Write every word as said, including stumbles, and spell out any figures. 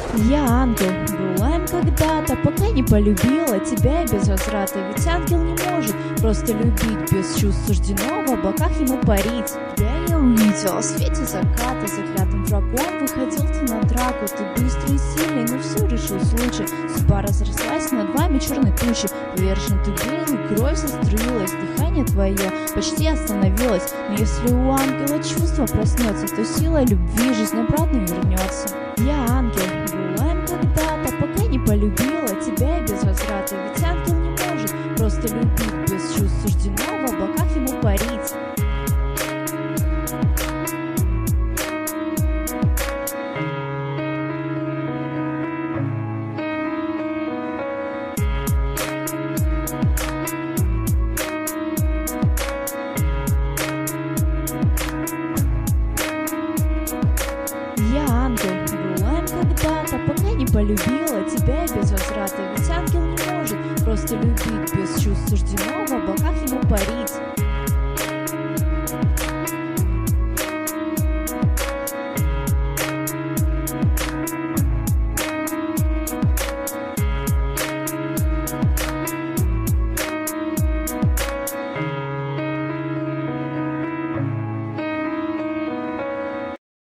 Я ангел, была им когда-то, пока не полюбила тебя и без возврата. Ведь ангел не может просто любить, без чувств суждено в облаках ему парить. Тебя я увидела в свете заката, заклятым врагом выходил ты на драку. Ты быстрый и сильный, но все решил случай. Судьба разрослась над вами черной тучи. Повержен ты был, и кровь заструилась, дыхание твое почти остановилось. Но если у ангела чувство проснется, то сила любви жизнь обратно вернется. Я ангел, была им когда-то, пока не полюбила тебя и без возврата. Ведь ангел не может просто любить, без чувств суждено в облаках ему парить. Я ангел, была им когда-то, пока не полюбила тебя и без возврата. Ведь ангел не может просто любить, без чувств суждено в облаках ему парить.